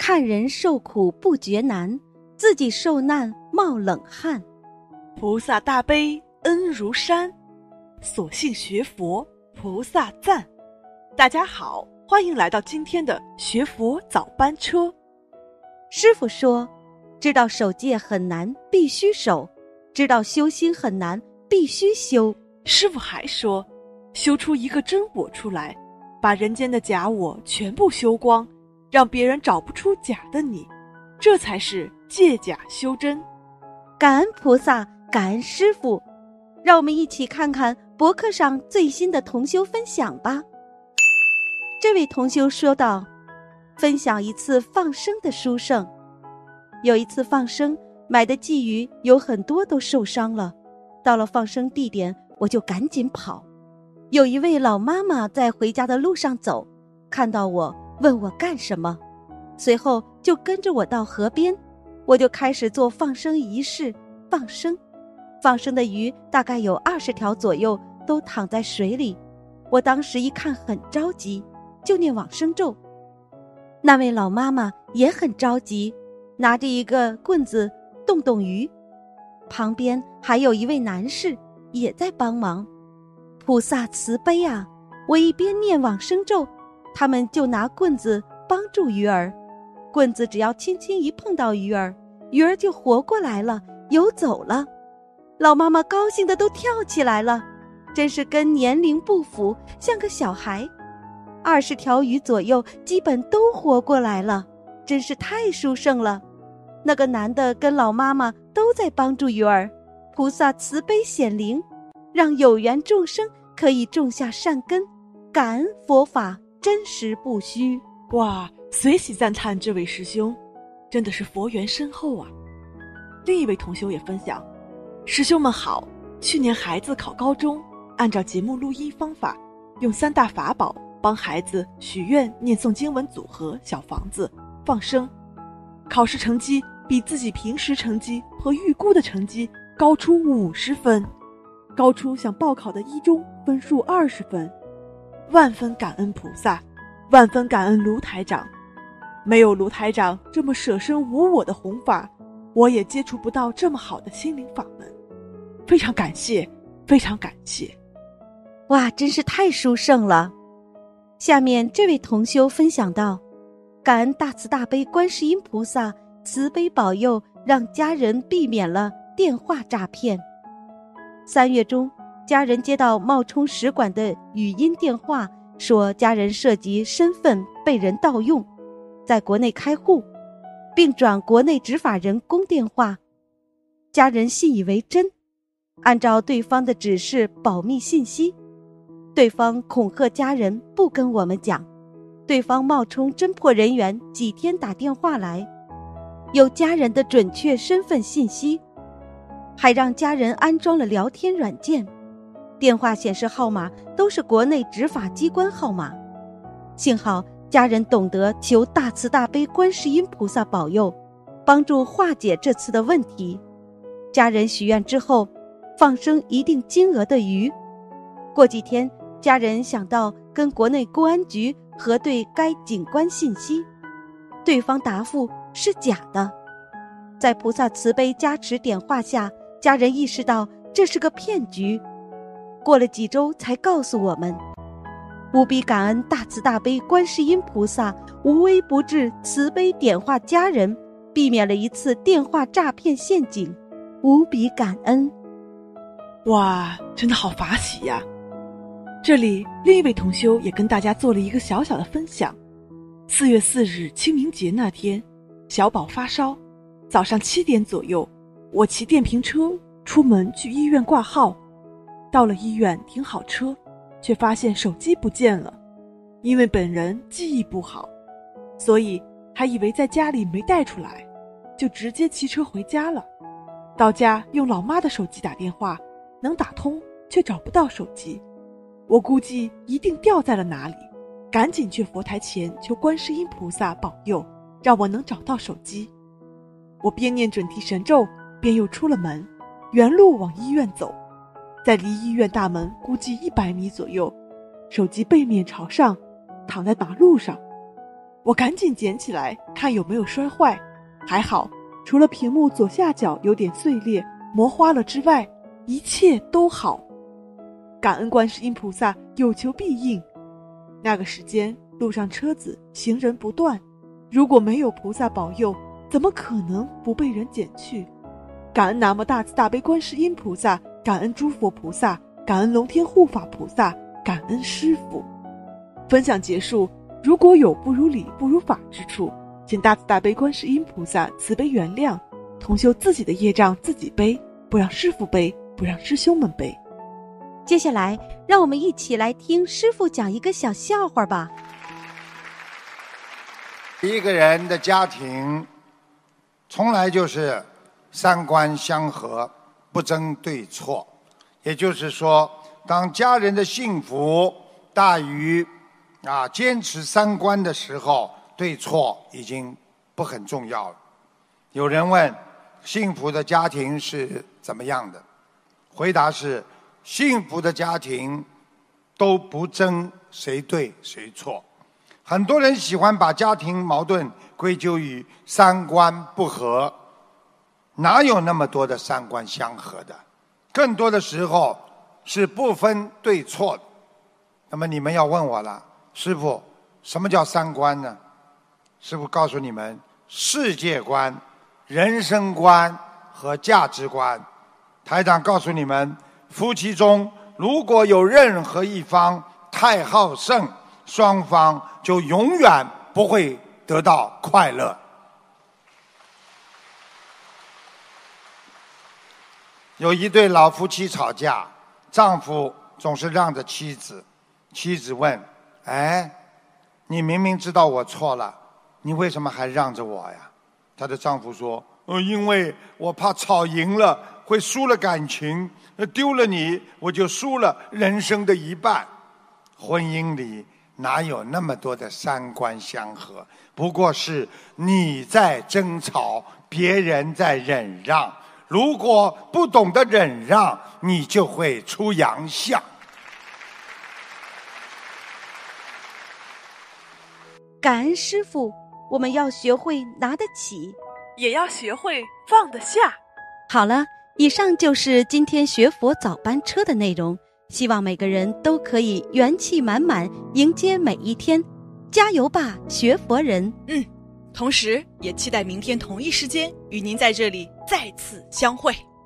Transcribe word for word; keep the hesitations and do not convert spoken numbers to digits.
看人受苦不觉难，自己受难冒冷汗。 菩萨大悲恩如山，所幸学佛菩萨赞。大家好，欢迎来到今天的学佛早班车。 师父说，知道守戒很难，必须守；知道修心很难，必须修。 师父还说，修出一个真我出来，把人间的假我全部修光，让别人找不出假的你，这才是借假修真。 感恩菩萨，感恩师父。让我们一起看看博客上最新的同修分享吧。这位同修说道，分享一次放生的殊胜。有一次放生，买的鲫鱼有很多都受伤了，到了放生地点，我就赶紧跑。有一位老妈妈在回家的路上走，看到我问我干什么，随后就跟着我到河边，我就开始做放生仪式，放生。放生的鱼大概有二十条左右，都躺在水里。我当时一看很着急，就念往生咒。那位老妈妈也很着急，拿着一个棍子动动鱼。旁边还有一位男士也在帮忙。菩萨慈悲啊，我一边念往生咒，他们就拿棍子帮助鱼儿。棍子只要轻轻一碰到鱼儿，鱼儿就活过来了，游走了。老妈妈高兴的都跳起来了，真是跟年龄不符，像个小孩。二十条鱼左右基本都活过来了，真是太殊胜了。那个男的跟老妈妈都在帮助鱼儿，菩萨慈悲显灵，让有缘众生可以种下善根，感恩佛法真实不虚。 哇，随喜赞叹这位师兄，真的是佛缘深厚啊。另一位同修也分享，师兄们好，去年孩子考高中，按照节目录音方法，用三大法宝帮孩子许愿、念诵经文组合、小房子、放生。考试成绩比自己平时成绩和预估的成绩高出五十分，高出想报考的一中分数二十分。万分感恩菩萨，万分感恩卢台长。没有卢台长这么舍身无我的弘法，我也接触不到这么好的心灵法门。非常感谢，非常感谢。 哇，真是太殊胜了。下面这位同修分享到，感恩大慈大悲观世音菩萨慈悲保佑，让家人避免了电话诈骗。三月中，家人接到冒充使馆的语音电话，说家人涉及身份被人盗用，在国内开户，并转国内执法人公电话。家人信以为真，按照对方的指示保密信息。对方恐吓家人不跟我们讲，对方冒充侦破人员几天打电话来，有家人的准确身份信息，还让家人安装了聊天软件，电话显示号码都是国内执法机关号码。幸好家人懂得求大慈大悲观世音菩萨保佑，帮助化解这次的问题。家人许愿之后，放生一定金额的鱼。过几天，家人想到跟国内公安局核对该警官信息，对方答复是假的。在菩萨慈悲加持点化下，家人意识到这是个骗局。过了几周才告诉我们，无比感恩大慈大悲观世音菩萨无微不至慈悲点化家人，避免了一次电话诈骗陷阱，无比感恩。 哇，真的好法喜呀。这里另一位同修也跟大家做了一个小小的分享。四月四日清明节那天，小宝发烧，早上七点左右，我骑电瓶车出门去医院挂号。到了医院停好车，却发现手机不见了。因为本人记忆不好，所以还以为在家里没带出来，就直接骑车回家了。到家用老妈的手机打电话，能打通却找不到手机，我估计一定掉在了哪里，赶紧去佛台前求观世音菩萨保佑，让我能找到手机。我边念准提神咒，便又出了门，原路往医院走。在离医院大门估计一百米左右，手机背面朝上，躺在马路上。 我赶紧捡起来看有没有摔坏，还好，除了屏幕左下角有点碎裂磨花了之外，一切都好。感恩观世音菩萨有求必应。那个时间路上车子行人不断，如果没有菩萨保佑，怎么可能不被人捡去？感恩南无大慈大悲观世音菩萨，感恩诸佛菩萨，感恩龙天护法菩萨，感恩师父。分享结束，如果有不如理不如法之处，请大慈大悲观世音菩萨慈悲原谅，同修自己的业障自己背，不让师父背，不让师兄们背。 接下来让我们一起来听师父讲一个小笑话吧。 一个人的家庭从来就是三观相合，不争对错。也就是说，当家人的幸福大于啊坚持三观的时候，对错已经不很重要了。有人问，幸福的家庭是怎么样的？回答是，幸福的家庭都不争谁对谁错。很多人喜欢把家庭矛盾归咎于三观不合，哪有那么多的三观相合的？更多的时候是不分对错的。那么你们要问我了，师父，什么叫三观呢？师父告诉你们，世界观、人生观和价值观。台长告诉你们，夫妻中如果有任何一方太好胜，双方就永远不会得到快乐。有一对老夫妻吵架，丈夫总是让着妻子，妻子问，哎，你明明知道我错了，你为什么还让着我呀？她的丈夫说，呃，因为我怕吵赢了会输了感情，丢了你我就输了人生的一半。婚姻里哪有那么多的三观相合？不过是你在争吵，别人在忍让。如果不懂得忍让，你就会出洋相。 感恩师父，我们要学会拿得起， 也要学会放得下。 好了，以上就是今天学佛早班车的内容，希望每个人都可以元气满满迎接每一天，加油吧，学佛人。 嗯，同时也期待明天同一时间与您在这里再次相会。